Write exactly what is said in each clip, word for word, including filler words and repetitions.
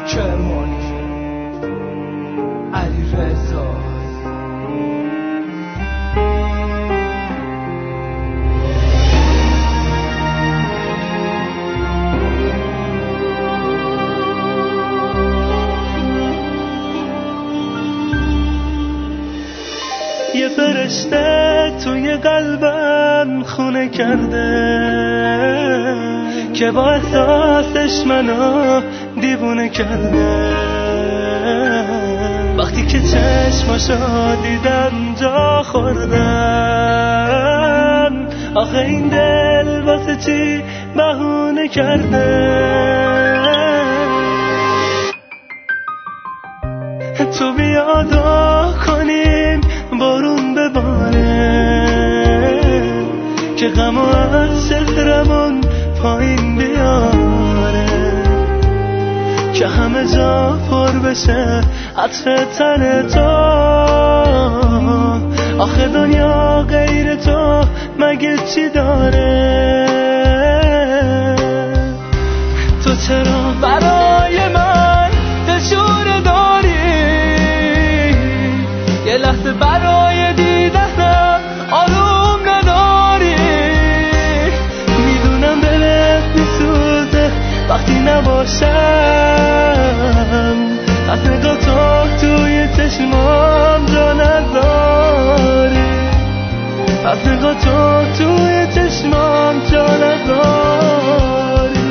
کرمانی علی رضا یه فرشته توی قلبم خونه کرده که با احساسش منو دیوونه کرده. وقتی که چشماشو دیدم جا خوردم، آخه این دل واسه چی بهونه کرده. تو بیا دعا کنیم بارون بباره که غم از چهرمون پایین بیاره، که همه جا پر بشه عطر تن تو. آخه دنیا غیر تو مگه چی داره؟ تو چرا برای من دلشوره داری؟ یه لحظه برای دیدنم آروم نداری؟ میدونم دلت میسوزه وقتی نباشم، از نگاه تو توی چشمام جا نداری، از نگاه تو توی چشمام جا نداری.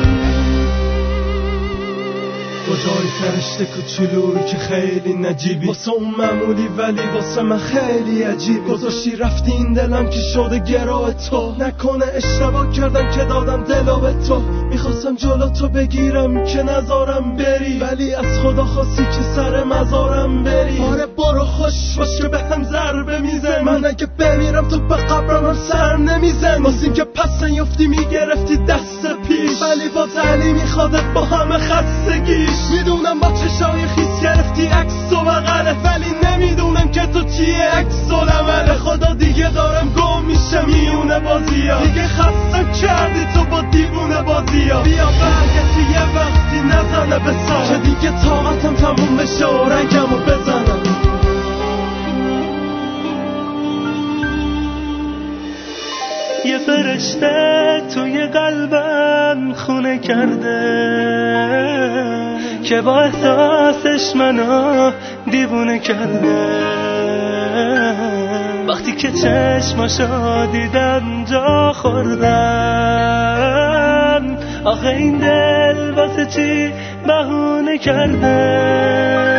کجای فرشته کوچولویی که خیلی نجیبی، واسه اون معمولی ولی واسه من خیلی عجیبی. گذاشتی رفتی این دلم که شده گراه تو، نکنه اشتباه کردم که دادم دلو به تو. میخواستم جلو تو بگیرم که نذارم بری، ولی از خدا خواستی که سر مزارم بری. آره برو خوش باش که به هم ضربه میزن، من اگه بمیرم تو به قبرم هم سر نمیزن. واسه این که پس نیفتی میگرفتی دست پیش، ولی باز علی میخوادت با همه خستگیش. میدونم با چشای خیس گرفتی عکس و بغله، ولی نمیدونم که تو چیه عکس و عمله. خدا دیگه دارم گم میشه میونه بازیا، دیگه خستم کردی تو با دیوونه بازیا. بیا برگردی یه وقتی نزنه به سر، که دیگه طاقتم تموم بشه و رنگمو بزنم. یه فرشته توی قلبم خونه کرده که با احساسش منو دیوونه کرده. وقتی که چشماشو دیدم جا خوردم، آخه این دل واسه چی بهونه کرده.